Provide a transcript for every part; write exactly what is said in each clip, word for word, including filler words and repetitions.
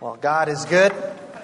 Well, God is good.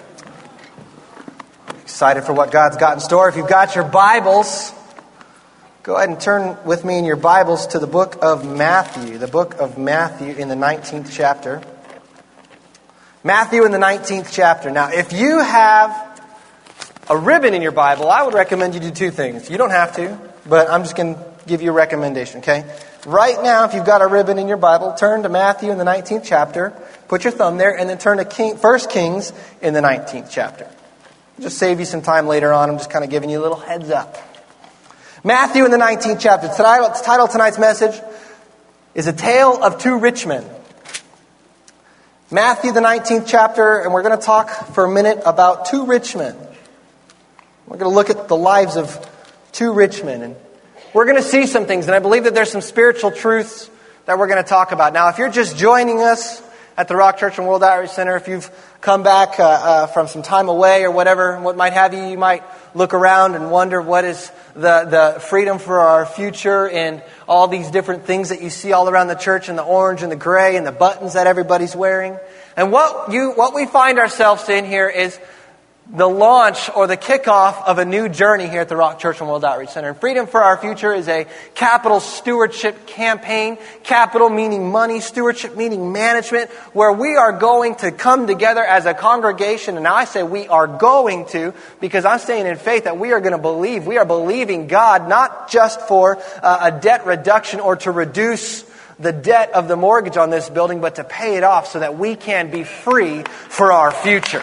Excited for what God's got in store. If you've got your Bibles, go ahead and turn with me in your Bibles to the book of Matthew. The book of Matthew in the nineteenth chapter. Matthew in the nineteenth chapter. Now, if you have a ribbon in your Bible, I would recommend you do two things. You don't have to, but I'm just going to give you a recommendation, okay? Right now, if you've got a ribbon in your Bible, turn to Matthew in the nineteenth chapter, put your thumb there, and then turn to King, First Kings in the nineteenth chapter. Just save you some time later on. I'm just kind of giving you a little heads up. Matthew in the nineteenth chapter. The title of tonight's message is A Tale of Two Rich Men. Matthew the nineteenth chapter, and we're going to talk for a minute about two rich men. We're going to look at the lives of two rich men, and we're going to see some things, and I believe that there's some spiritual truths that we're going to talk about. Now, if you're just joining us at the Rock Church and World Outreach Center, if you've come back uh, uh, from some time away or whatever, what might have you, you might look around and wonder what is the, the freedom for our future and all these different things that you see all around the church, and the orange and the gray and the buttons that everybody's wearing. And what you what we find ourselves in here is the launch or the kickoff of a new journey here at the Rock Church and World Outreach Center. And Freedom for Our Future is a capital stewardship campaign. Capital meaning money, stewardship meaning management, where we are going to come together as a congregation. And now I say we are going to, because I'm staying in faith that we are going to believe. We are believing God not just for uh, a debt reduction or to reduce the debt of the mortgage on this building, but to pay it off so that we can be free for our future.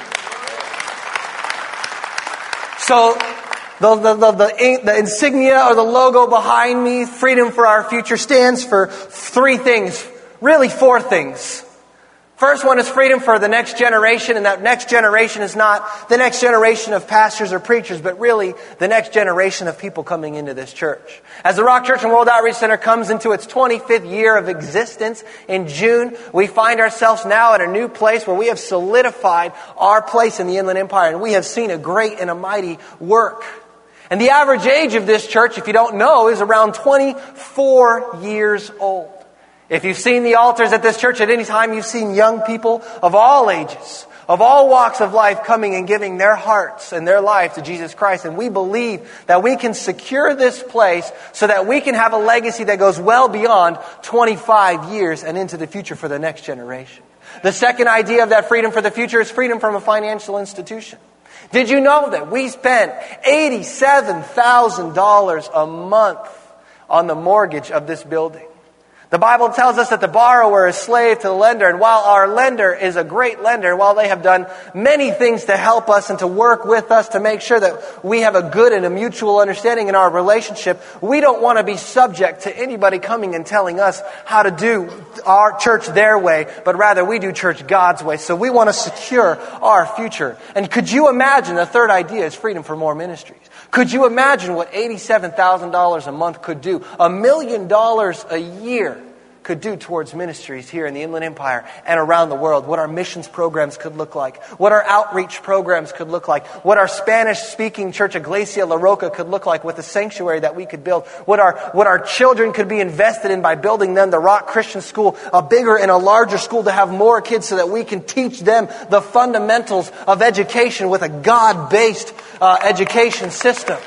So the, the, the, the, the insignia or the logo behind me, Freedom for Our Future, stands for three things, really four things. First one is freedom for the next generation, and that next generation is not the next generation of pastors or preachers, but really the next generation of people coming into this church. As the Rock Church and World Outreach Center comes into its twenty-fifth year of existence in June, we find ourselves now at a new place where we have solidified our place in the Inland Empire, and we have seen a great and a mighty work. And the average age of this church, if you don't know, is around twenty-four years old. If you've seen the altars at this church at any time, you've seen young people of all ages, of all walks of life coming and giving their hearts and their life to Jesus Christ. And we believe that we can secure this place so that we can have a legacy that goes well beyond twenty-five years and into the future for the next generation. The second idea of that freedom for the future is freedom from a financial institution. Did you know that we spent eighty-seven thousand dollars a month on the mortgage of this building? The Bible tells us that the borrower is slave to the lender, and while our lender is a great lender, while they have done many things to help us and to work with us to make sure that we have a good and a mutual understanding in our relationship, we don't want to be subject to anybody coming and telling us how to do our church their way, but rather we do church God's way. So we want to secure our future. And could you imagine, the third idea is freedom for more ministries. Could you imagine what eighty-seven thousand dollars a month could do? A million dollars a year could do towards ministries here in the Inland Empire and around the world. What our missions programs could look like. What our outreach programs could look like. What our Spanish-speaking church, Iglesia La Roca, could look like with the sanctuary that we could build. What our, what our children could be invested in by building them the Rock Christian School, a bigger and a larger school to have more kids so that we can teach them the fundamentals of education with a God-based uh, education system.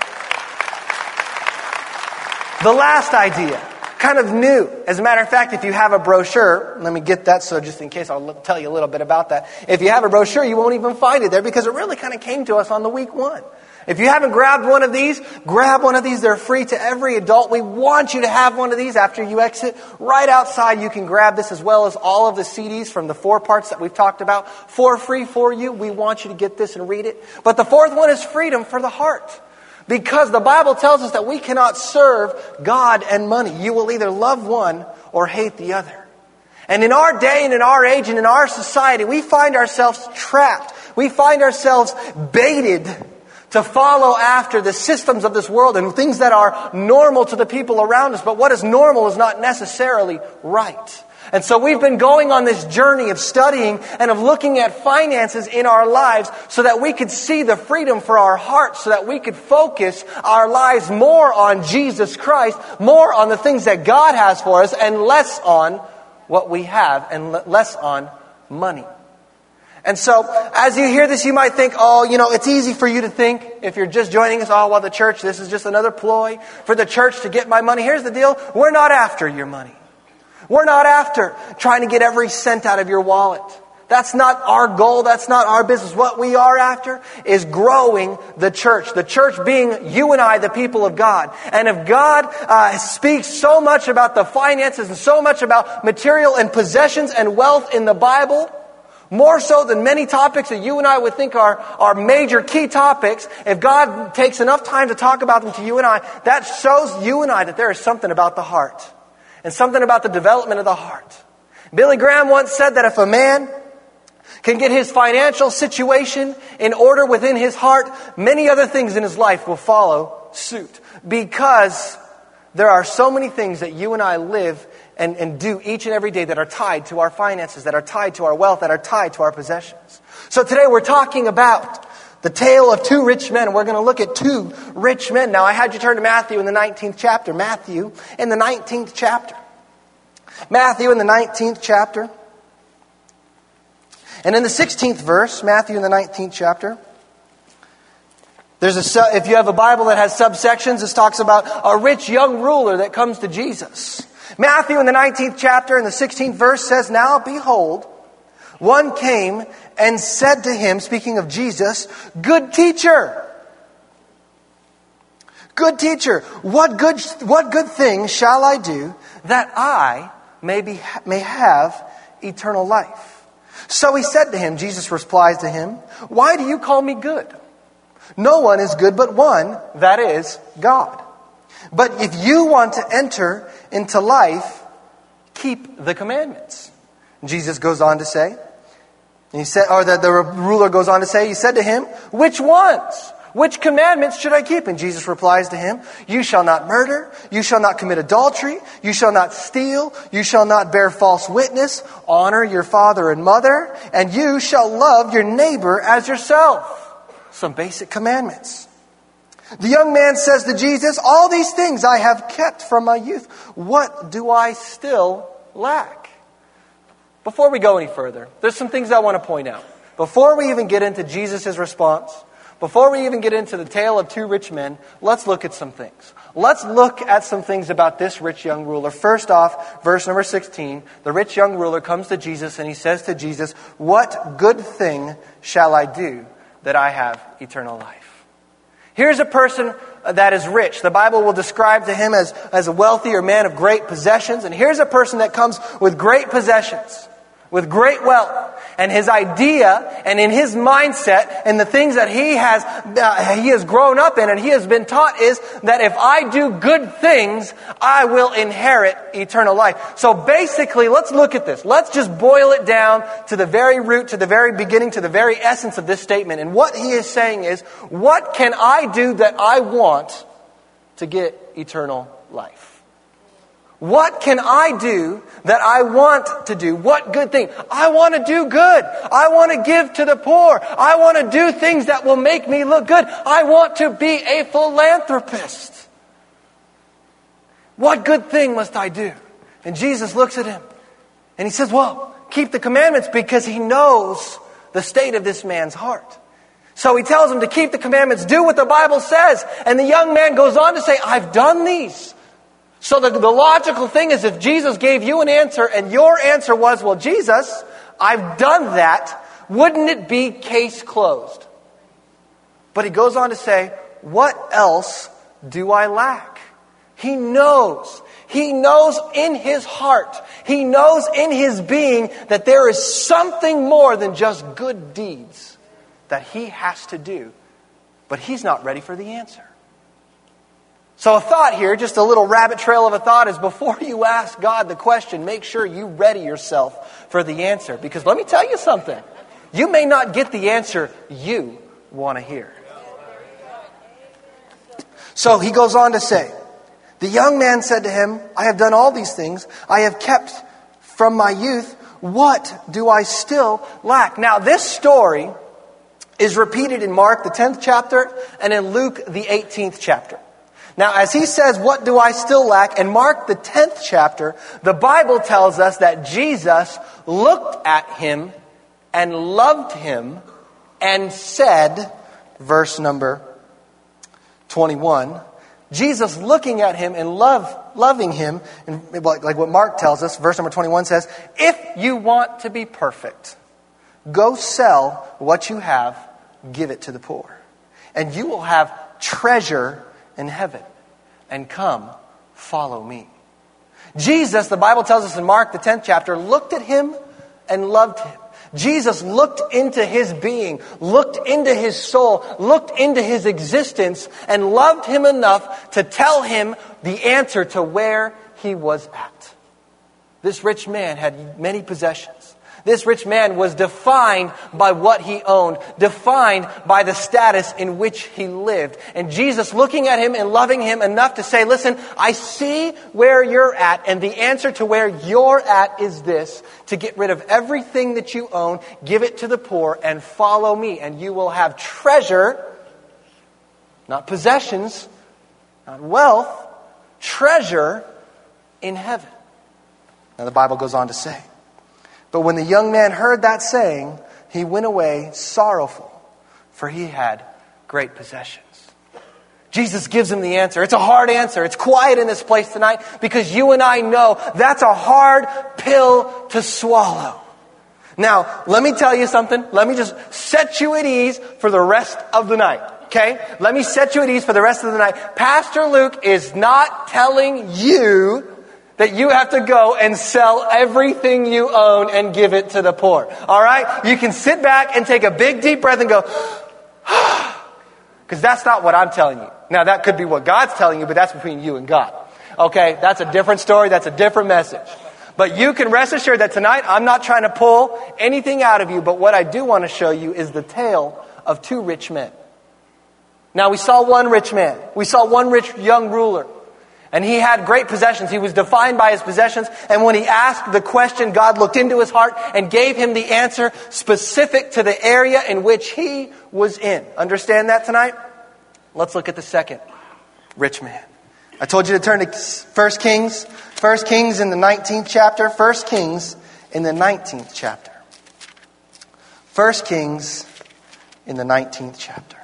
The last idea, kind of new. As a matter of fact, if you have a brochure, let me get that so just in case I'll tell you a little bit about that. If you have a brochure, you won't even find it there because it really kind of came to us on the week one. If you haven't grabbed one of these, grab one of these. They're free to every adult. We want you to have one of these after you exit. Right outside, you can grab this as well as all of the C Ds from the four parts that we've talked about for free for you. We want you to get this and read it. But the fourth one is freedom for the heart. Because the Bible tells us that we cannot serve God and money. You will either love one or hate the other. And in our day and in our age and in our society, we find ourselves trapped. We find ourselves baited to follow after the systems of this world and things that are normal to the people around us. But what is normal is not necessarily right. And so we've been going on this journey of studying and of looking at finances in our lives so that we could see the freedom for our hearts, so that we could focus our lives more on Jesus Christ, more on the things that God has for us, and less on what we have and less on money. And so, as you hear this, you might think, oh, you know, it's easy for you to think, if you're just joining us, oh, well, the church, this is just another ploy for the church to get my money. Here's the deal. We're not after your money. We're not after trying to get every cent out of your wallet. That's not our goal. That's not our business. What we are after is growing the church. The church being you and I, the people of God. And if God uh, speaks so much about the finances and so much about material and possessions and wealth in the Bible, more so than many topics that you and I would think are, are major key topics, if God takes enough time to talk about them to you and I, that shows you and I that there is something about the heart. And something about the development of the heart. Billy Graham once said that if a man can get his financial situation in order within his heart, many other things in his life will follow suit. Because there are so many things that you and I live and, and do each and every day that are tied to our finances, that are tied to our wealth, that are tied to our possessions. So today we're talking about the tale of two rich men. We're going to look at two rich men. Now I had you turn to Matthew in the nineteenth chapter. Matthew in the nineteenth chapter. Matthew in the nineteenth chapter. And in the sixteenth verse, Matthew in the nineteenth chapter, there's a, if you have a Bible that has subsections, this talks about a rich young ruler that comes to Jesus. Matthew in the nineteenth chapter and the sixteenth verse says, "Now behold, one came and said to him," speaking of Jesus, "Good teacher, good teacher, what good, what good thing shall I do that I may be, may have eternal life?" So he said to him, Jesus replies to him, "Why do you call me good? No one is good but one, that is, God. But if you want to enter into life, keep the commandments." And Jesus goes on to say, and he said, or the, the ruler goes on to say, he said to him, "Which ones? Which commandments should I keep?" And Jesus replies to him, "You shall not murder, you shall not commit adultery, you shall not steal, you shall not bear false witness, honor your father and mother, and you shall love your neighbor as yourself." Some basic commandments. The young man says to Jesus, "All these things I have kept from my youth. What do I still lack?" Before we go any further, there's some things I want to point out. Before we even get into Jesus' response, before we even get into the tale of two rich men, let's look at some things. Let's look at some things about this rich young ruler. First off, verse number sixteen, the rich young ruler comes to Jesus and he says to Jesus, "What good thing shall I do that I have eternal life?" Here's a person that is rich. The Bible will describe to him as, as a wealthy or man of great possessions. And here's a person that comes with great possessions, with great wealth. And his idea and in his mindset and the things that he has uh, he has grown up in and he has been taught is that if I do good things, I will inherit eternal life. So basically, let's look at this. Let's just boil it down to the very root, to the very beginning, to the very essence of this statement. And what he is saying is, what can I do that I want to get eternal life? What can I do that I want to do? What good thing? I want to do good. I want to give to the poor. I want to do things that will make me look good. I want to be a philanthropist. What good thing must I do? And Jesus looks at him and he says, well, keep the commandments, because he knows the state of this man's heart. So he tells him to keep the commandments, do what the Bible says. And the young man goes on to say, I've done these. So the, the logical thing is, if Jesus gave you an answer and your answer was, well, Jesus, I've done that, wouldn't it be case closed? But he goes on to say, what else do I lack? He knows. He knows in his heart, he knows in his being that there is something more than just good deeds that he has to do. But he's not ready for the answer. So a thought here, just a little rabbit trail of a thought, is before you ask God the question, make sure you ready yourself for the answer. Because let me tell you something. You may not get the answer you want to hear. So he goes on to say, the young man said to him, I have done all these things. I have kept from my youth. What do I still lack? Now this story is repeated in Mark, the tenth chapter, and in Luke, the eighteenth chapter. Now, as he says, what do I still lack? In Mark, the tenth chapter, the Bible tells us that Jesus looked at him and loved him and said, verse number twenty-one, Jesus looking at him and love, loving him, and like, like what Mark tells us, verse number twenty-one says, if you want to be perfect, go sell what you have, give it to the poor, and you will have treasure in heaven, and come, follow me. Jesus, the Bible tells us in Mark, the tenth chapter, looked at him and loved him. Jesus looked into his being, looked into his soul, looked into his existence, and loved him enough to tell him the answer to where he was at. This rich man had many possessions. This rich man was defined by what he owned, defined by the status in which he lived. And Jesus looking at him and loving him enough to say, listen, I see where you're at, and the answer to where you're at is this: to get rid of everything that you own, give it to the poor, and follow me, and you will have treasure, not possessions, not wealth, treasure in heaven. Now the Bible goes on to say, but when the young man heard that saying, he went away sorrowful, for he had great possessions. Jesus gives him the answer. It's a hard answer. It's quiet in this place tonight because you and I know that's a hard pill to swallow. Now, let me tell you something. Let me just set you at ease for the rest of the night. Okay? Let me set you at ease for the rest of the night. Pastor Luke is not telling you that you have to go and sell everything you own and give it to the poor. All right? You can sit back and take a big deep breath and go, because that's not what I'm telling you. Now, that could be what God's telling you, but that's between you and God. Okay? That's a different story. That's a different message. But you can rest assured that tonight I'm not trying to pull anything out of you, but what I do want to show you is the tale of two rich men. Now, we saw one rich man. We saw one rich young ruler. And he had great possessions. He was defined by his possessions. And when he asked the question, God looked into his heart and gave him the answer specific to the area in which he was in. Understand that tonight? Let's look at the second rich man. I told you to turn to First Kings. First Kings in the nineteenth chapter. First Kings in the nineteenth chapter. First Kings in the nineteenth chapter.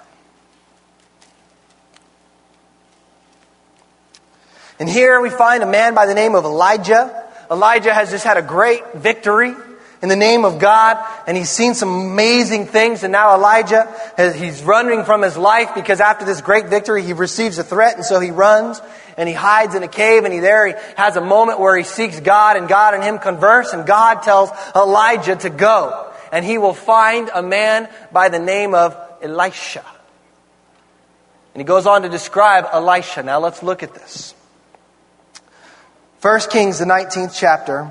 And here we find a man by the name of Elijah. Elijah has just had a great victory in the name of God, and he's seen some amazing things. And now Elijah, he's running from his life because after this great victory, he receives a threat, and so he runs and he hides in a cave, and he there he has a moment where he seeks God, and God and him converse, and God tells Elijah to go, and he will find a man by the name of Elisha. And he goes on to describe Elisha. Now let's look at this. First Kings, the nineteenth chapter.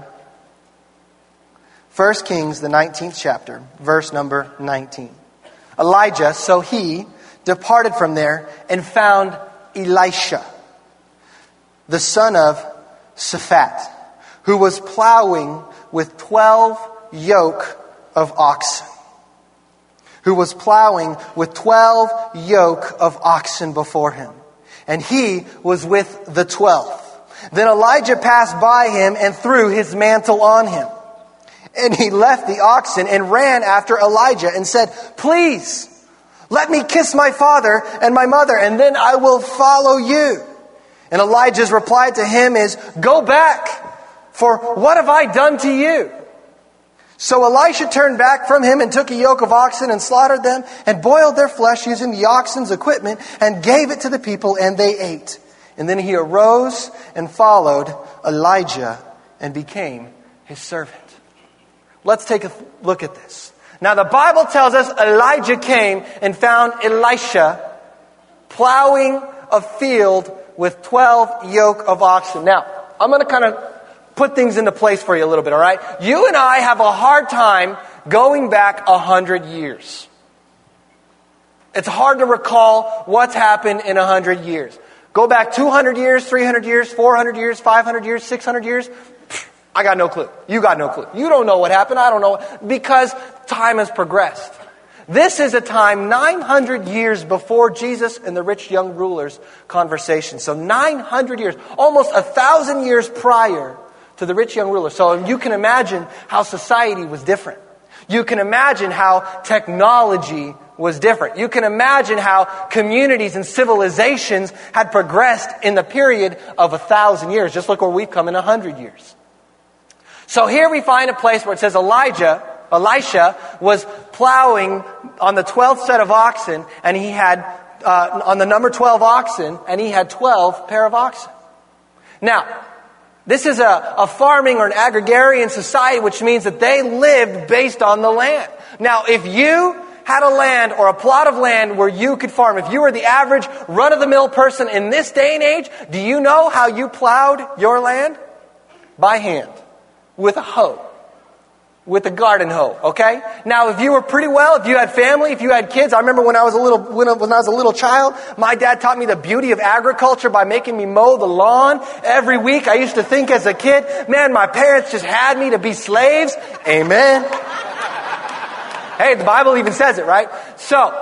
First Kings, the nineteenth chapter, verse number nineteen. Elijah, so he departed from there and found Elisha, the son of Shaphat, who was plowing with twelve yoke of oxen. Who was plowing with twelve yoke of oxen before him. And he was with the twelfth. Then Elijah passed by him and threw his mantle on him. And he left the oxen and ran after Elijah and said, please, let me kiss my father and my mother, and then I will follow you. And Elijah's reply to him is, go back, for what have I done to you? So Elisha turned back from him and took a yoke of oxen and slaughtered them and boiled their flesh using the oxen's equipment and gave it to the people, and they ate. And then he arose and followed Elijah and became his servant. Let's take a look at this. Now the Bible tells us Elijah came and found Elisha plowing a field with twelve yoke of oxen. Now, I'm going to kind of put things into place for you a little bit, all right? You and I have a hard time going back a hundred years. It's hard to recall what's happened in a hundred years. Go back two hundred years, three hundred years, four hundred years, five hundred years, six hundred years. I got no clue. You got no clue. You don't know what happened. I don't know. Because time has progressed. This is a time nine hundred years before Jesus and the rich young ruler's conversation. So nine hundred years, almost a thousand years prior to the rich young ruler. So you can imagine how society was different. You can imagine how technology was different. You can imagine how communities and civilizations had progressed in the period of a thousand years. Just look where we've come in a hundred years. So here we find a place where it says Elijah, Elisha was plowing on the twelfth set of oxen, and he had, uh, on the number twelve oxen, and he had twelve pair of oxen. Now, this is a, a farming or an agrarian society, which means that they lived based on the land. Now, if you had a land or a plot of land where you could farm, if you were the average run-of-the-mill person in this day and age, do you know how you plowed your land? By hand. With a hoe. With a garden hoe, okay? Now, if you were pretty well, if you had family, if you had kids, I remember when I was a little, when I, when I was a little child, my dad taught me the beauty of agriculture by making me mow the lawn every week. I used to think as a kid, man, my parents just had me to be slaves. Amen. Hey, the Bible even says it, right? So,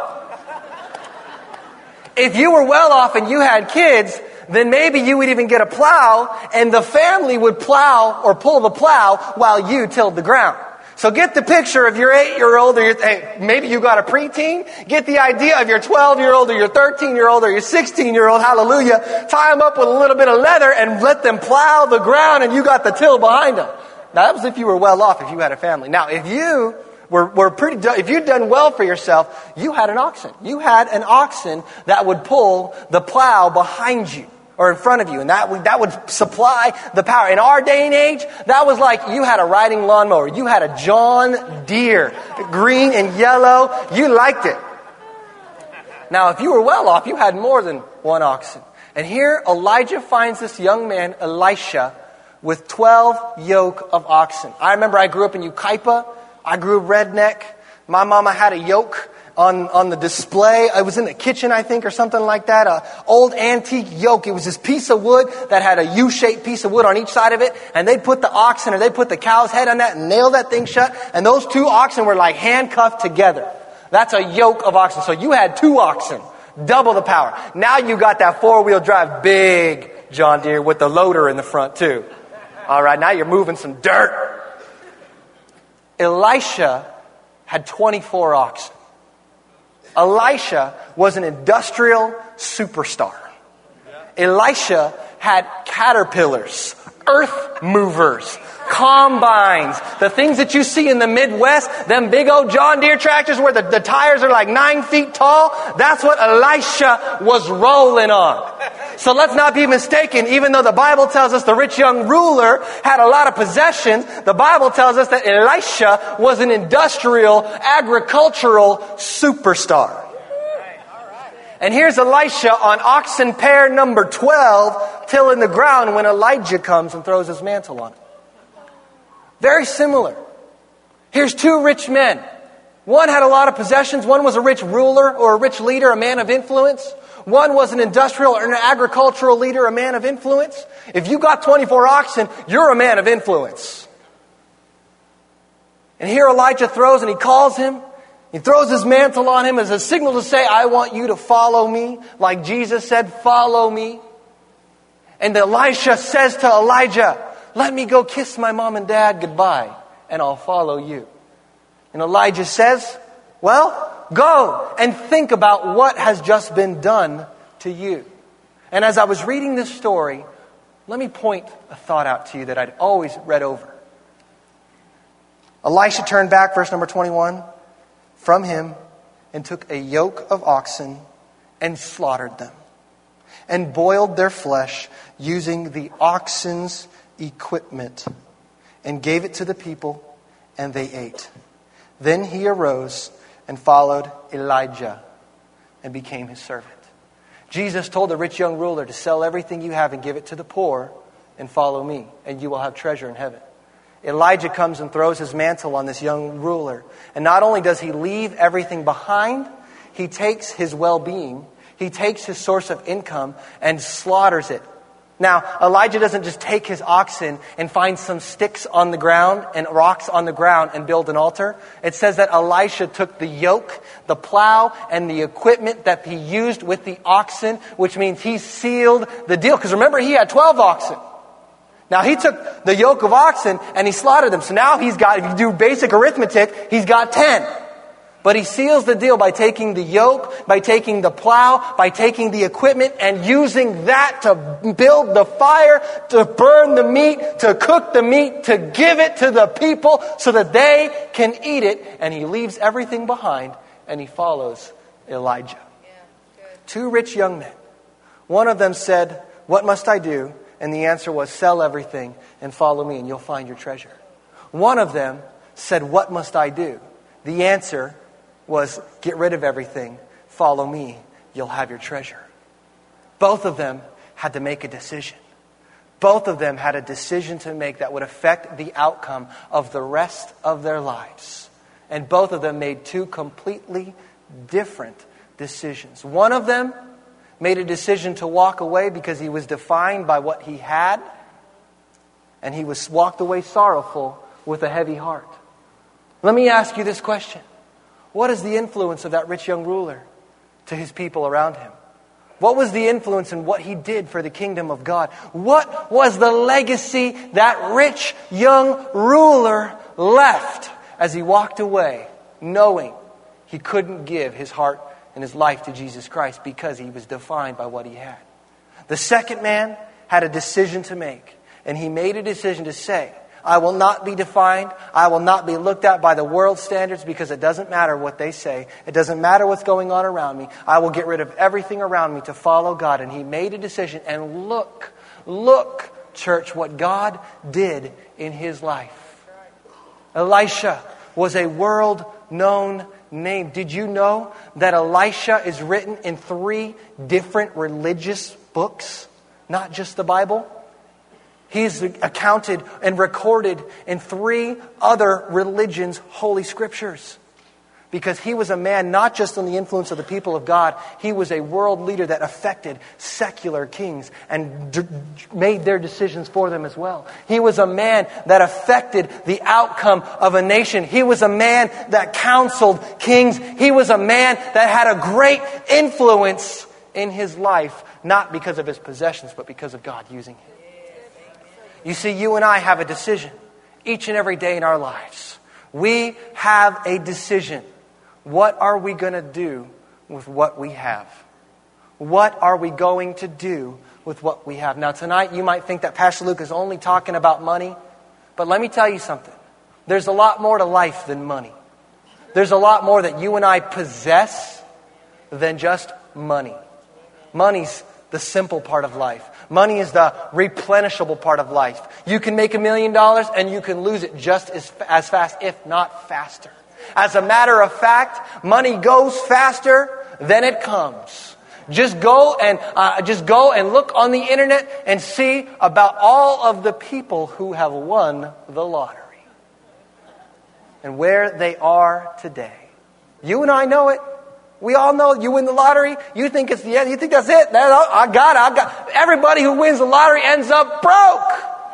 if you were well off and you had kids, then maybe you would even get a plow, and the family would plow or pull the plow while you tilled the ground. So get the picture of your eight-year-old, or your, hey, maybe you got a preteen. Get the idea of your twelve-year-old or your thirteen-year-old or your sixteen-year-old, hallelujah. Tie them up with a little bit of leather and let them plow the ground, and you got the till behind them. Now, that was if you were well off, if you had a family. Now, if you were, were pretty, if you'd done well for yourself, you had an oxen. You had an oxen that would pull the plow behind you or in front of you, and that would, that would supply the power. In our day and age, that was like you had a riding lawnmower. You had a John Deere, green and yellow. You liked it. Now, if you were well off, you had more than one oxen. And here, Elijah finds this young man, Elisha, with twelve yoke of oxen. I remember I grew up in Yucaipa. I grew redneck. My mama had a yoke on, on the display. I was in the kitchen, I think, or something like that. A old antique yoke. It was this piece of wood that had a U-shaped piece of wood on each side of it. And they'd put the oxen or they'd put the cow's head on that and nail that thing shut. And those two oxen were like handcuffed together. That's a yoke of oxen. So you had two oxen. Double the power. Now you got that four-wheel drive big John Deere with the loader in the front too. All right, now you're moving some dirt. Elisha had twenty-four oxen. Elisha was an industrial superstar. Elisha had caterpillars, earth movers, combines, the things that you see in the Midwest, them big old John Deere tractors where the, the tires are like nine feet tall. That's what Elisha was rolling on. So let's not be mistaken. Even though the Bible tells us the rich young ruler had a lot of possessions, the Bible tells us that Elisha was an industrial, agricultural superstar. And here's Elisha on oxen pair number twelve, tilling the ground when Elijah comes and throws his mantle on it. Very similar. Here's two rich men. One had a lot of possessions. One was a rich ruler or a rich leader, a man of influence. One was an industrial or an agricultural leader, a man of influence. If you got twenty-four oxen, you're a man of influence. And here Elijah throws and he calls him. He throws his mantle on him as a signal to say, I want you to follow me. Like Jesus said, follow me. And Elisha says to Elijah, let me go kiss my mom and dad goodbye, and I'll follow you. And Elijah says, well, go and think about what has just been done to you. And as I was reading this story, let me point a thought out to you that I'd always read over. Elisha turned back, verse number twenty-one, from him and took a yoke of oxen and slaughtered them and boiled their flesh using the oxen's equipment and gave it to the people, and they ate. Then he arose and followed Elijah and became his servant. Jesus told the rich young ruler to sell everything you have and give it to the poor and follow me, and you will have treasure in heaven. Elijah comes and throws his mantle on this young ruler. And not only does he leave everything behind, he takes his well-being, he takes his source of income and slaughters it. Now, Elijah doesn't just take his oxen and find some sticks on the ground and rocks on the ground and build an altar. It says that Elisha took the yoke, the plow, and the equipment that he used with the oxen, which means he sealed the deal. Because remember, he had twelve oxen. Now he took the yoke of oxen and he slaughtered them. So now he's got, if you do basic arithmetic, he's got ten. But he seals the deal by taking the yoke, by taking the plow, by taking the equipment and using that to build the fire, to burn the meat, to cook the meat, to give it to the people so that they can eat it. And he leaves everything behind and he follows Elijah. Yeah, Two rich young men. One of them said, "What must I do?" And the answer was, "Sell everything and follow me and you'll find your treasure." One of them said, "What must I do?" The answer was, "Get rid of everything, follow me, you'll have your treasure." Both of them had to make a decision. Both of them had a decision to make that would affect the outcome of the rest of their lives. And both of them made two completely different decisions. One of them made a decision to walk away because he was defined by what he had, and he was walked away sorrowful with a heavy heart. Let me ask you this question. What is the influence of that rich young ruler to his people around him? What was the influence in what he did for the kingdom of God? What was the legacy that rich young ruler left as he walked away, knowing he couldn't give his heart and his life to Jesus Christ because he was defined by what he had? The second man had a decision to make, and he made a decision to say, "I will not be defined. I will not be looked at by the world standards because it doesn't matter what they say. It doesn't matter what's going on around me. I will get rid of everything around me to follow God." And he made a decision. And look, look, church, what God did in his life. Elisha was a world-known name. Did you know that Elisha is written in three different religious books? Not just the Bible. He's accounted and recorded in three other religions' holy scriptures. Because he was a man not just on the influence of the people of God, he was a world leader that affected secular kings and d- made their decisions for them as well. He was a man that affected the outcome of a nation. He was a man that counseled kings. He was a man that had a great influence in his life, not because of his possessions, but because of God using him. You see, you and I have a decision each and every day in our lives. We have a decision. What are we going to do with what we have? What are we going to do with what we have? Now, tonight you might think that Pastor Luke is only talking about money, but let me tell you something. There's a lot more to life than money. There's a lot more that you and I possess than just money. Money's the simple part of life. Money is the replenishable part of life. You can make a million dollars and you can lose it just as, as fast, if not faster. As a matter of fact, money goes faster than it comes. Just go and uh, just go and look on the internet and see about all of the people who have won the lottery and where they are today. You and I know it. We all know you win the lottery. You think it's the end. You think that's it. That, I got it. I got. Everybody who wins the lottery ends up broke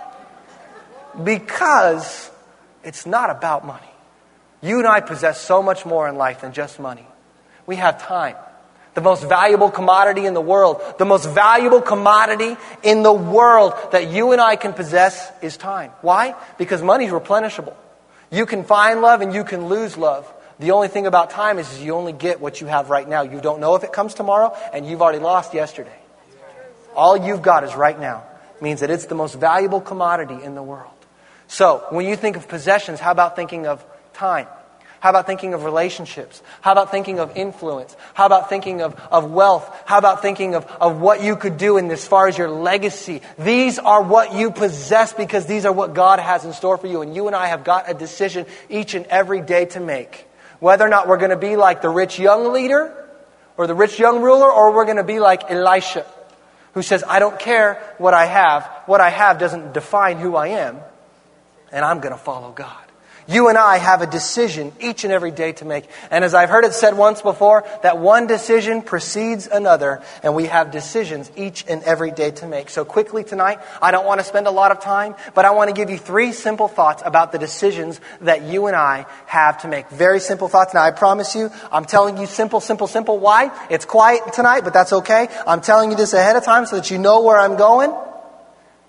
because it's not about money. You and I possess so much more in life than just money. We have time. The most valuable commodity in the world. The most valuable commodity in the world that you and I can possess is time. Why? Because money is replenishable. You can find love and you can lose love. The only thing about time is you only get what you have right now. You don't know if it comes tomorrow, and you've already lost yesterday. All you've got is right now. It means that it's the most valuable commodity in the world. So, when you think of possessions, how about thinking of time? How about thinking of relationships? How about thinking of influence? How about thinking of, of wealth? How about thinking of, of what you could do in as far as your legacy? These are what you possess because these are what God has in store for you. And you and I have got a decision each and every day to make. Whether or not we're going to be like the rich young leader or the rich young ruler, or we're going to be like Elisha, who says, I don't care what I have. What I have doesn't define who I am, and I'm going to follow God. You and I have a decision each and every day to make. And as I've heard it said once before, that one decision precedes another, and we have decisions each and every day to make. So quickly tonight, I don't want to spend a lot of time, but I want to give you three simple thoughts about the decisions that you and I have to make. Very simple thoughts. Now, I promise you, I'm telling you simple, simple, simple. Why? It's quiet tonight, but that's okay. I'm telling you this ahead of time so that you know where I'm going.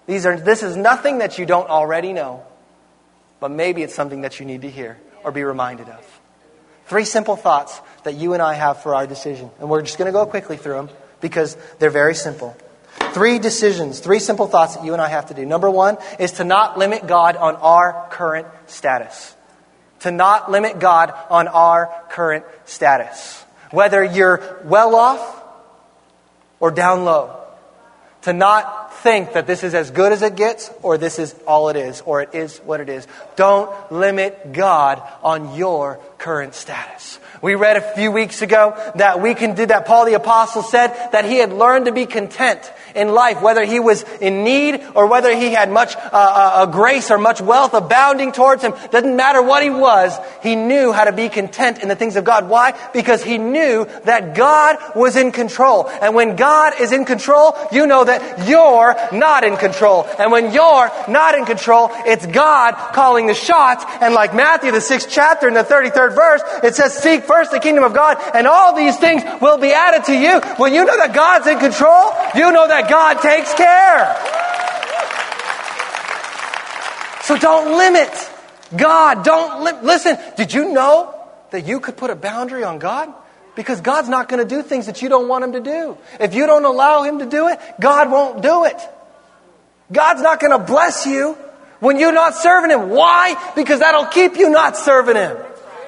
These are, this is nothing that you don't already know, but maybe it's something that you need to hear or be reminded of. Three simple thoughts that you and I have for our decision. And we're just going to go quickly through them because they're very simple. Three decisions, three simple thoughts that you and I have to do. Number one is to not limit God on our current status. To not limit God on our current status. Whether you're well off or down low. To not think that this is as good as it gets, or this is all it is, or it is what it is. Don't limit God on your current status. We read a few weeks ago that we can do that. Paul the Apostle said that he had learned to be content in life, whether he was in need or whether he had much uh, uh, grace or much wealth abounding towards him. Doesn't matter what he was, he knew how to be content in the things of God. Why? Because he knew that God was in control. And when God is in control, you know that you're not in control. And when you're not in control, it's God calling the shots. And like Matthew, the sixth chapter, in the thirty-third verse, it says, seek first the kingdom of God, and all these things will be added to you. When you know that God's in control, you know that God takes care. So don't limit God. Don't li- listen. Did you know that you could put a boundary on God? Because God's not going to do things that you don't want Him to do. If you don't allow Him to do it, God won't do it. God's not going to bless you when you're not serving Him. Why? Because that'll keep you not serving Him.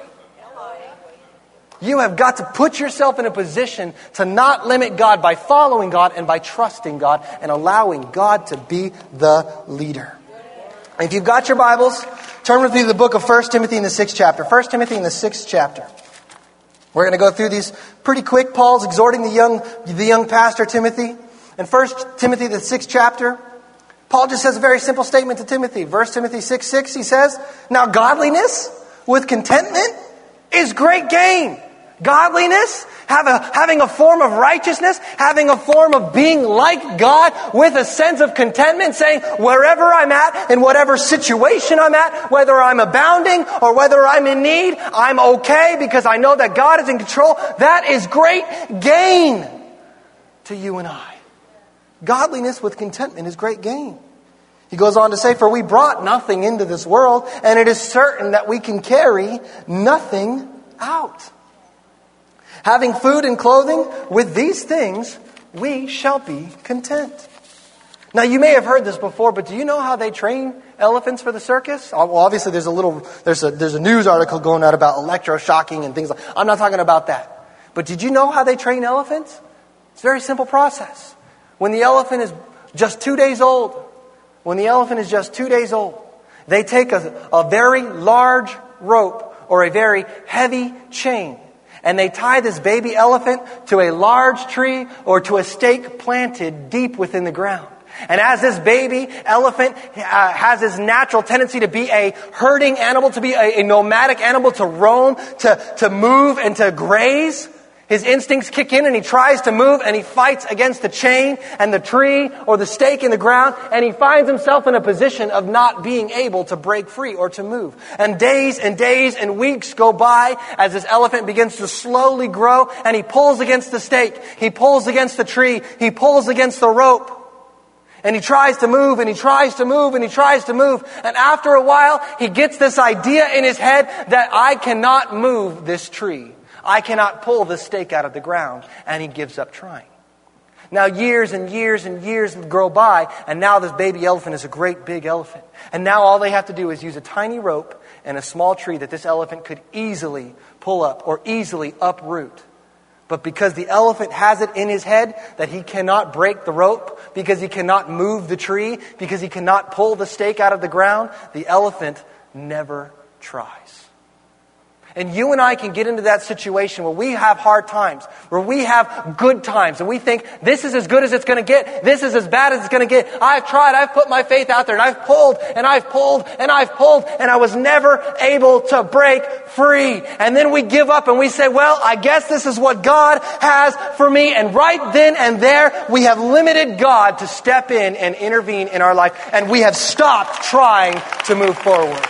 You have got to put yourself in a position to not limit God by following God and by trusting God and allowing God to be the leader. If you've got your Bibles, turn with me to the book of First Timothy in the sixth chapter. First Timothy in the sixth chapter. We're going to go through these pretty quick. Paul's exhorting the young, the young pastor Timothy. In First Timothy, the sixth chapter, Paul just says a very simple statement to Timothy. First Timothy six six, he says, now godliness with contentment is great gain. Godliness, have a, having a form of righteousness, having a form of being like God with a sense of contentment, saying wherever I'm at, in whatever situation I'm at, whether I'm abounding or whether I'm in need, I'm okay because I know that God is in control. That is great gain to you and I. Godliness with contentment is great gain. He goes on to say, for we brought nothing into this world, and it is certain that we can carry nothing out. Having food and clothing, with these things we shall be content. Now you may have heard this before, but do you know how they train elephants for the circus? Well, obviously there's a little, there's a, there's a news article going out about electroshocking and things like that. I'm not talking about that. But did you know how they train elephants? It's a very simple process. When the elephant is just two days old, when the elephant is just two days old, they take a, a very large rope or a very heavy chain, and they tie this baby elephant to a large tree or to a stake planted deep within the ground. And as this baby elephant uh, has this natural tendency to be a herding animal, to be a, a nomadic animal, to roam, to, to move and to graze, his instincts kick in and he tries to move and he fights against the chain and the tree or the stake in the ground, and he finds himself in a position of not being able to break free or to move. And days and days and weeks go by as this elephant begins to slowly grow, and he pulls against the stake, he pulls against the tree, he pulls against the rope. And he tries to move, and he tries to move, and he tries to move. And after a while, he gets this idea in his head that I cannot move this tree. I cannot pull this stake out of the ground. And he gives up trying. Now years and years and years grow by, and now this baby elephant is a great big elephant. And now all they have to do is use a tiny rope and a small tree that this elephant could easily pull up or easily uproot. But because the elephant has it in his head that he cannot break the rope, because he cannot move the tree, because he cannot pull the stake out of the ground, the elephant never tries. And you and I can get into that situation where we have hard times, where we have good times, and we think, this is as good as it's going to get, this is as bad as it's going to get. I've tried, I've put my faith out there, and I've pulled, and I've pulled, and I've pulled, and I was never able to break free. And then we give up and we say, well, I guess this is what God has for me. And right then and there, we have limited God to step in and intervene in our life, and we have stopped trying to move forward.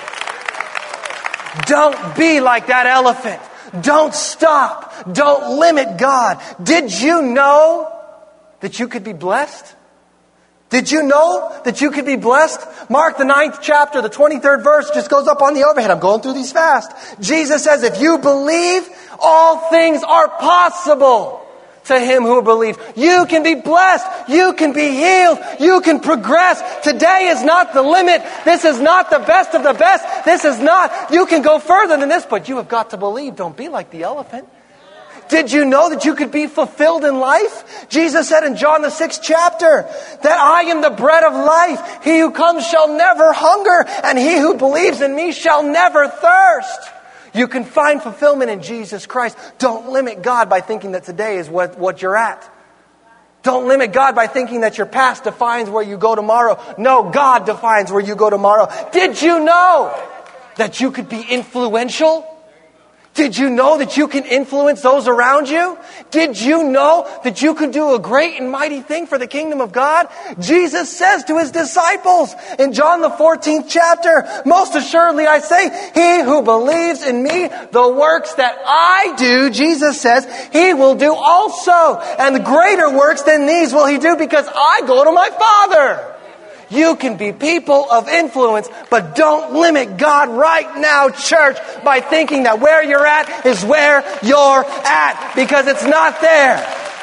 Don't be like that elephant. Don't stop. Don't limit God. Did you know that you could be blessed? Did you know that you could be blessed? Mark the ninth chapter, the twenty-third verse just goes up on the overhead. I'm going through these fast. Jesus says, if you believe, all things are possible to him who believes. You can be blessed. You can be healed. You can progress. Today is not the limit. This is not the best of the best. This is not. You can go further than this, but you have got to believe. Don't be like the elephant. Did you know that you could be fulfilled in life? Jesus said in John the sixth chapter that I am the bread of life. He who comes shall never hunger, and he who believes in me shall never thirst. You can find fulfillment in Jesus Christ. Don't limit God by thinking that today is what, what you're at. Don't limit God by thinking that your past defines where you go tomorrow. No, God defines where you go tomorrow. Did you know that you could be influential? Did you know that you can influence those around you? Did you know that you can do a great and mighty thing for the kingdom of God? Jesus says to his disciples in John the fourteenth chapter, most assuredly I say, he who believes in me, the works that I do, Jesus says, he will do also. And greater works than these will he do because I go to my Father. You can be people of influence, but don't limit God right now, church, by thinking that where you're at is where you're at, because it's not there.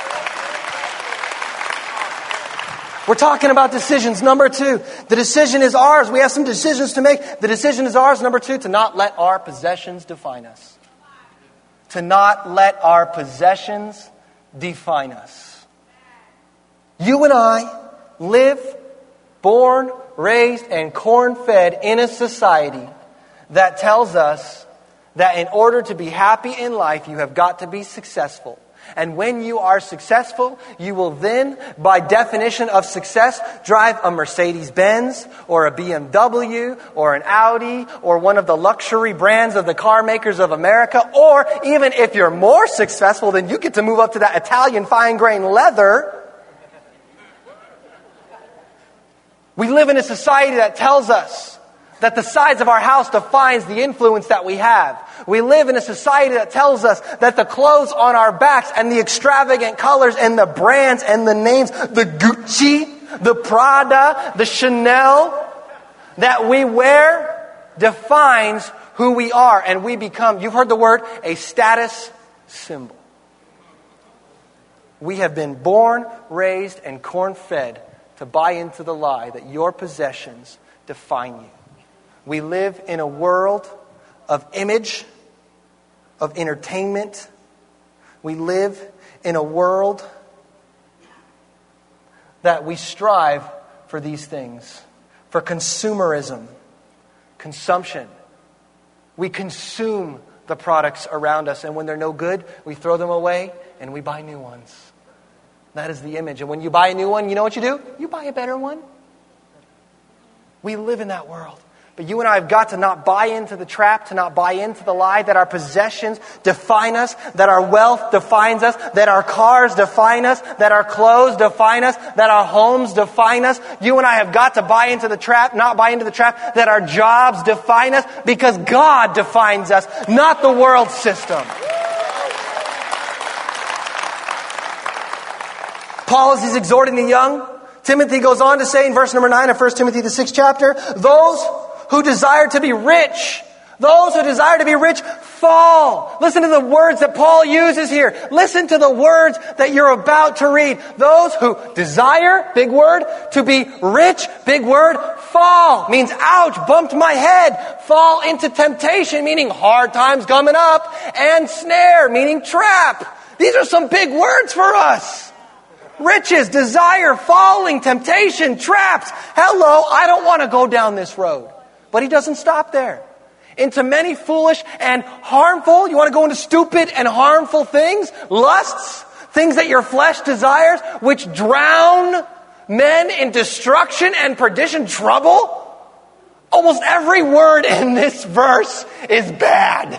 We're talking about decisions. Number two, the decision is ours. We have some decisions to make. The decision is ours. Number two, to not let our possessions define us. To not let our possessions define us. You and I live born, raised, and corn-fed in a society that tells us that in order to be happy in life, you have got to be successful. And when you are successful, you will then, by definition of success, drive a Mercedes-Benz or a B M W or an Audi or one of the luxury brands of the car makers of America. Or even if you're more successful, then you get to move up to that Italian fine-grain leather. We live in a society that tells us that the size of our house defines the influence that we have. We live in a society that tells us that the clothes on our backs and the extravagant colors and the brands and the names, the Gucci, the Prada, the Chanel that we wear defines who we are. And we become, you've heard the word, a status symbol. We have been born, raised, and corn-fed to buy into the lie that your possessions define you. We live in a world of image, of entertainment. We live in a world that we strive for these things, for consumerism, consumption. We consume the products around us, and when they're no good, we throw them away and we buy new ones. That is the image. And when you buy a new one, you know what you do? You buy a better one. We live in that world. But you and I have got to not buy into the trap, to not buy into the lie that our possessions define us, that our wealth defines us, that our cars define us, that our clothes define us, that our homes define us. You and I have got to buy into the trap, not buy into the trap, that our jobs define us, because God defines us, not the world system. Paul, as he's exhorting the young, Timothy goes on to say in verse number nine of First Timothy, the sixth chapter, those who desire to be rich, those who desire to be rich fall. Listen to the words that Paul uses here. Listen to the words that you're about to read. Those who desire, big word, to be rich, big word, fall, means ouch, bumped my head. Fall into temptation, meaning hard times coming up, and snare, meaning trap. These are some big words for us. Riches, desire, falling, temptation, traps. Hello, I don't want to go down this road. But he doesn't stop there. Into many foolish and harmful, you want to go into stupid and harmful things, lusts, things that your flesh desires, which drown men in destruction and perdition, trouble. Almost every word in this verse is bad.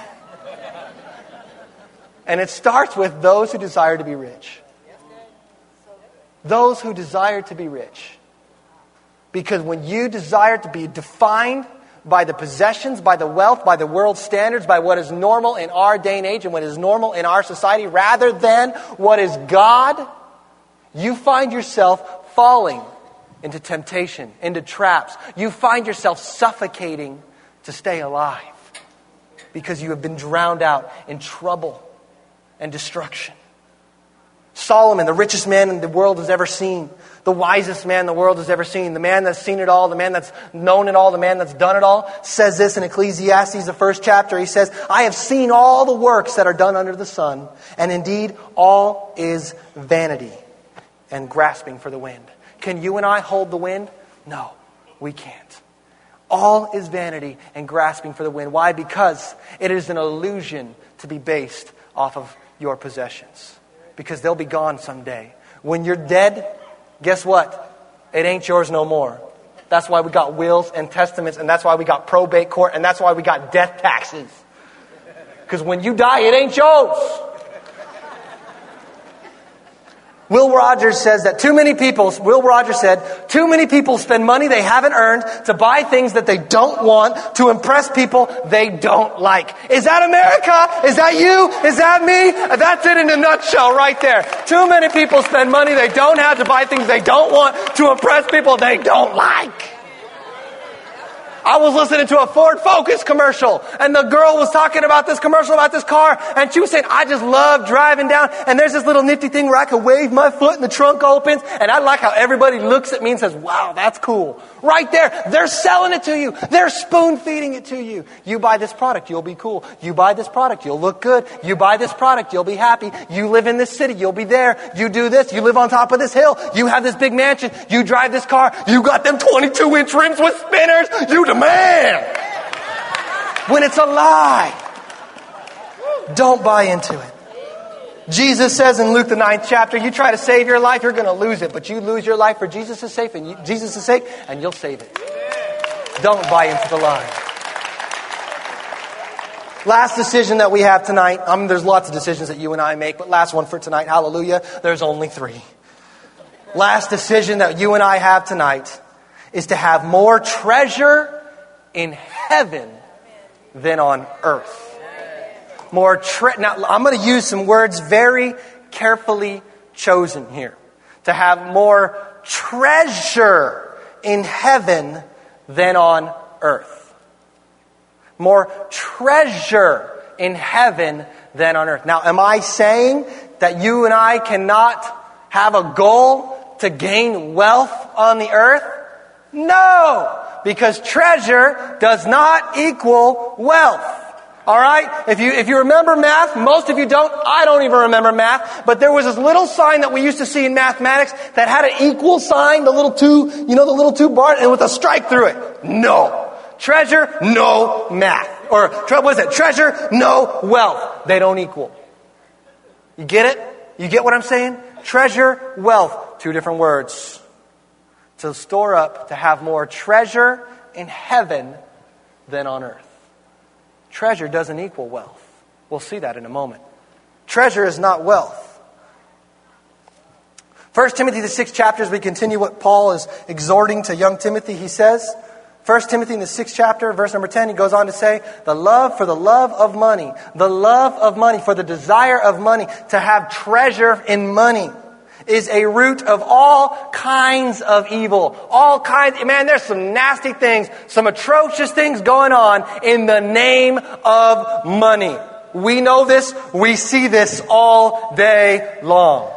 And it starts with those who desire to be rich. Those who desire to be rich. Because when you desire to be defined by the possessions, by the wealth, by the world standards, by what is normal in our day and age and what is normal in our society, rather than what is God, you find yourself falling into temptation, into traps. You find yourself suffocating to stay alive because you have been drowned out in trouble and destruction. Solomon, the richest man the world has ever seen, the wisest man the world has ever seen, the man that's seen it all, the man that's known it all, the man that's done it all, says this in Ecclesiastes, the first chapter. He says, I have seen all the works that are done under the sun, and indeed all is vanity and grasping for the wind. Can you and I hold the wind? No, we can't. All is vanity and grasping for the wind. Why? Because it is an illusion to be based off of your possessions. Because they'll be gone someday. When you're dead, guess what? It ain't yours no more. That's why we got wills and testaments, and that's why we got probate court, and that's why we got death taxes. Because when you die, it ain't yours. Will Rogers says that too many people, Will Rogers said, too many people spend money they haven't earned to buy things that they don't want to impress people they don't like. Is that America? Is that you? Is that me? That's it in a nutshell right there. Too many people spend money they don't have to buy things they don't want to impress people they don't like. I was listening to a Ford Focus commercial, and the girl was talking about this commercial about this car, and she was saying, I just love driving down, and there's this little nifty thing where I can wave my foot and the trunk opens, and I like how everybody looks at me and says, wow, that's cool. Right there, they're selling it to you. They're spoon feeding it to you. You buy this product, you'll be cool. You buy this product, you'll look good. You buy this product, you'll be happy. You live in this city, you'll be there. You do this, you live on top of this hill. You have this big mansion. You drive this car. You got them twenty-two inch rims with spinners. You the man. When it's a lie, don't buy into it. Jesus says in Luke the ninth chapter, you try to save your life, you're going to lose it. But you lose your life for Jesus' sake, and you, Jesus' sake, and you'll save it. Don't buy into the lie. Last decision that we have tonight. I mean, there's lots of decisions that you and I make, but last one for tonight, hallelujah, there's only three. Last decision that you and I have tonight is to have more treasure in heaven than on earth. More tre- Now, I'm going to use some words very carefully chosen here. To have more treasure in heaven than on earth. More treasure in heaven than on earth. Now, am I saying that you and I cannot have a goal to gain wealth on the earth? No! Because treasure does not equal wealth. All right? If you if you remember math, most of you don't. I don't even remember math. But there was this little sign that we used to see in mathematics that had an equal sign, the little two, you know, the little two bar, and with a strike through it. No. Treasure, no math. Or, what is it? Treasure, no wealth. They don't equal. You get it? You get what I'm saying? Treasure, wealth. Two different words. To store up, to have more treasure in heaven than on earth. Treasure doesn't equal wealth. We'll see that in a moment. Treasure is not wealth. First Timothy, the sixth chapter, as we continue what Paul is exhorting to young Timothy, he says, First Timothy in the sixth chapter, verse number ten, he goes on to say, the love for the love of money, the love of money, for the desire of money, to have treasure in money, is a root of all kinds of evil. All kinds, man, there's some nasty things, some atrocious things going on in the name of money. We know this, we see this all day long.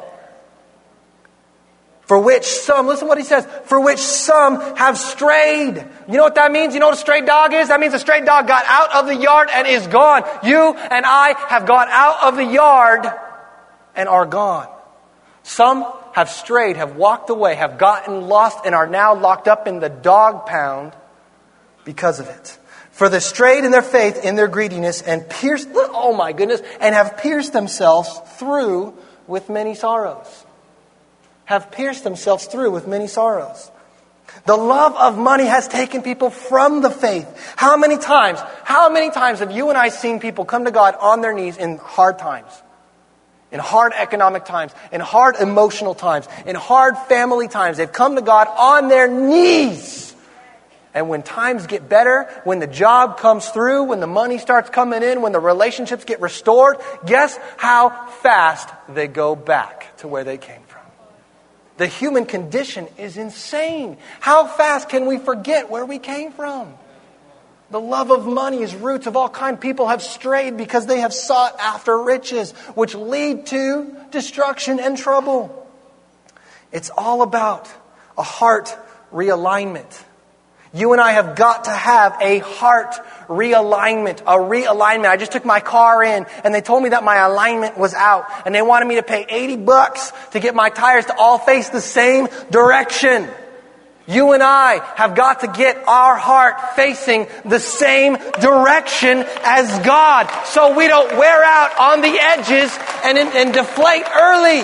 For which some, listen to what he says, for which some have strayed. You know what that means? You know what a stray dog is? That means a stray dog got out of the yard and is gone. You and I have got out of the yard and are gone. Some have strayed, have walked away, have gotten lost, and are now locked up in the dog pound because of it. For they strayed in their faith, in their greediness, and pierced, oh my goodness, and have pierced themselves through with many sorrows. Have pierced themselves through with many sorrows. The love of money has taken people from the faith. How many times, how many times have you and I seen people come to God on their knees in hard times? In hard economic times, in hard emotional times, in hard family times. They've come to God on their knees. And when times get better, when the job comes through, when the money starts coming in, when the relationships get restored, guess how fast they go back to where they came from. The human condition is insane. How fast can we forget where we came from? The love of money is roots of all kind. People have strayed because they have sought after riches, which lead to destruction and trouble. It's all about a heart realignment. You and I have got to have a heart realignment, a realignment. I just took my car in and they told me that my alignment was out and they wanted me to pay eighty bucks to get my tires to all face the same direction. You and I have got to get our heart facing the same direction as God so we don't wear out on the edges and, and deflate early.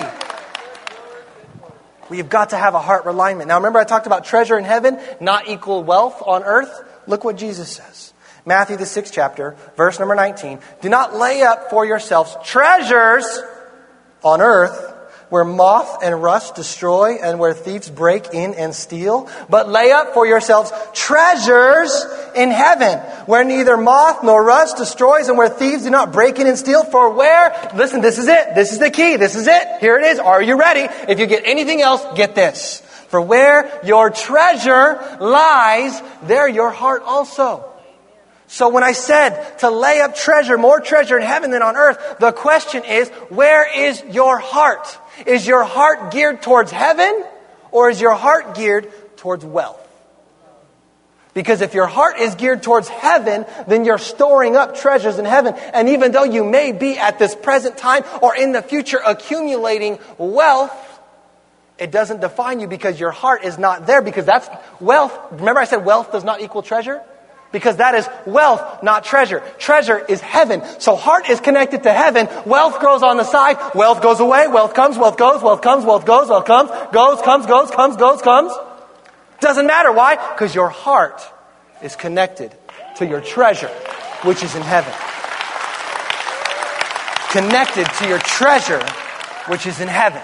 We've got to have a heart realignment. Now remember I talked about treasure in heaven not equal wealth on earth? Look what Jesus says. Matthew the sixth chapter, verse number nineteen. Do not lay up for yourselves treasures on earth where moth and rust destroy and where thieves break in and steal. But lay up for yourselves treasures in heaven where neither moth nor rust destroys and where thieves do not break in and steal. For where, listen, this is it. This is the key. This is it. Here it is. Are you ready? If you get anything else, get this. For where your treasure lies, there your heart also. So when I said to lay up treasure, more treasure in heaven than on earth, the question is, where is your heart? Is your heart geared towards heaven or is your heart geared towards wealth? Because if your heart is geared towards heaven, then you're storing up treasures in heaven. And even though you may be at this present time or in the future accumulating wealth, it doesn't define you because your heart is not there. Because that's wealth. Remember I said wealth does not equal treasure? Because that is wealth, not treasure. Treasure is heaven. So heart is connected to heaven. Wealth grows on the side. Wealth goes away. Wealth comes. Wealth goes. Wealth comes. Wealth goes. Wealth comes. Goes, comes, goes, comes, goes, comes. Doesn't matter. Why? Because your heart is connected to your treasure, which is in heaven. Connected to your treasure, which is in heaven.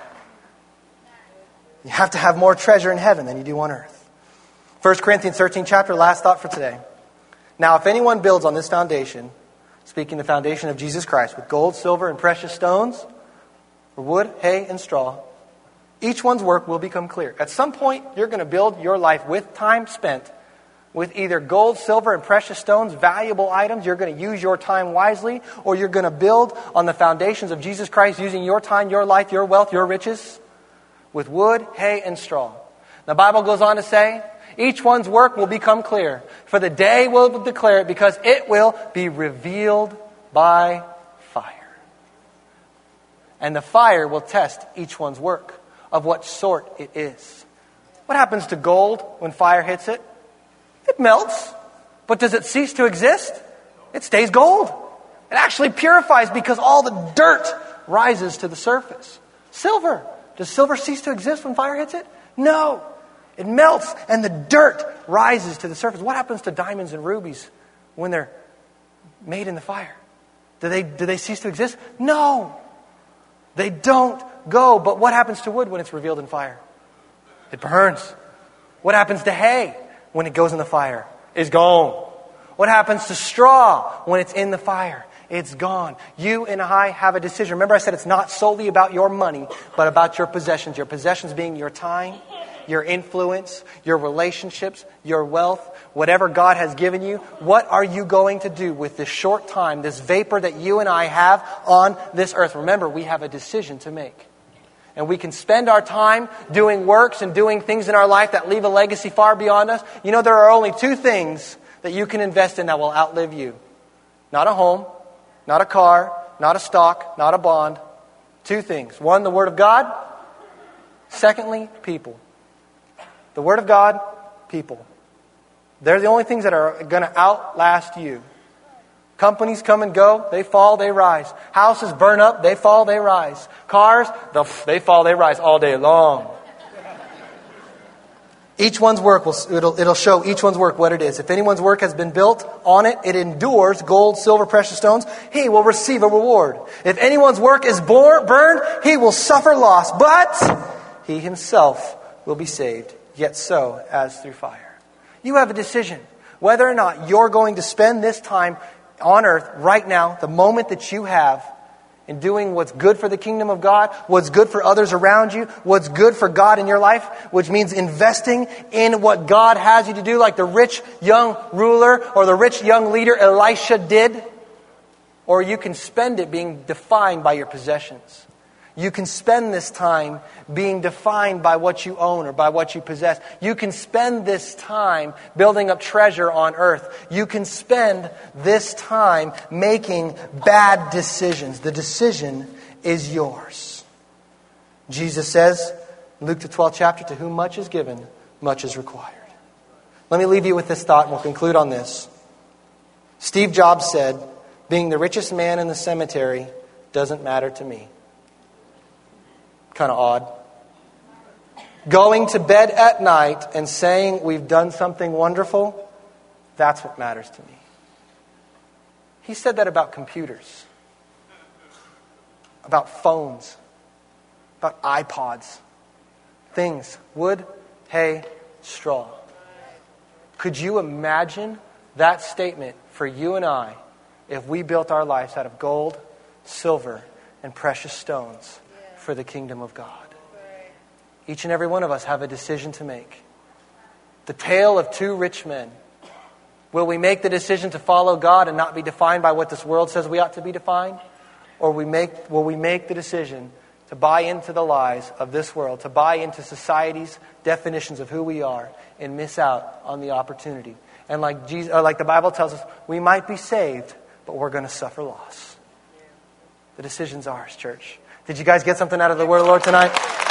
You have to have more treasure in heaven than you do on earth. First Corinthians thirteen chapter, last thought for today. Now, if anyone builds on this foundation, speaking the foundation of Jesus Christ, with gold, silver, and precious stones, or wood, hay, and straw, each one's work will become clear. At some point, you're going to build your life with time spent with either gold, silver, and precious stones, valuable items. You're going to use your time wisely, or you're going to build on the foundations of Jesus Christ using your time, your life, your wealth, your riches, with wood, hay, and straw. The Bible goes on to say, each one's work will become clear, for the day will declare it, because it will be revealed by fire. And the fire will test each one's work, of what sort it is. What happens to gold when fire hits it? It melts. But does it cease to exist? It stays gold. It actually purifies because all the dirt rises to the surface. Silver. Does silver cease to exist when fire hits it? No. It melts and the dirt rises to the surface. What happens to diamonds and rubies when they're made in the fire? Do they, do they cease to exist? No. They don't go. But what happens to wood when it's revealed in fire? It burns. What happens to hay when it goes in the fire? It's gone. What happens to straw when it's in the fire? It's gone. You and I have a decision. Remember I said it's not solely about your money, but about your possessions. Your possessions being your time, your influence, your relationships, your wealth, whatever God has given you. What are you going to do with this short time, this vapor that you and I have on this earth? Remember, we have a decision to make. And we can spend our time doing works and doing things in our life that leave a legacy far beyond us. You know, there are only two things that you can invest in that will outlive you. Not a home, not a car, not a stock, not a bond. Two things. One, the Word of God. Secondly, people. The Word of God, people. They're the only things that are going to outlast you. Companies come and go. They fall, they rise. Houses burn up. They fall, they rise. Cars, they fall, they rise all day long. Each one's work, will it'll, it'll show each one's work what it is. If anyone's work has been built on it, it endures gold, silver, precious stones, he will receive a reward. If anyone's work is born, burned, he will suffer loss, but he himself will be saved, yet so as through fire. You have a decision whether or not you're going to spend this time on earth right now, the moment that you have, in doing what's good for the kingdom of God, what's good for others around you, what's good for God in your life, which means investing in what God has you to do, like the rich young ruler or the rich young leader Elisha did. Or you can spend it being defined by your possessions. You can spend this time being defined by what you own or by what you possess. You can spend this time building up treasure on earth. You can spend this time making bad decisions. The decision is yours. Jesus says, Luke the twelfth chapter, to whom much is given, much is required. Let me leave you with this thought and we'll conclude on this. Steve Jobs said, being the richest man in the cemetery doesn't matter to me. Kind of odd. Going to bed at night and saying we've done something wonderful, that's what matters to me. He said that about computers, about phones, about iPods, things, wood, hay, straw. Could you imagine that statement for you and I if we built our lives out of gold, silver, and precious stones for the kingdom of God? Each and every one of us have a decision to make. The tale of two rich men. Will we make the decision to follow God and not be defined by what this world says we ought to be defined? Or we make, will we make the decision to buy into the lies of this world, to buy into society's definitions of who we are and miss out on the opportunity? And like Jesus, or like the Bible tells us, we might be saved, but we're going to suffer loss. The decision's ours, church. Did you guys get something out of the word of the Lord tonight?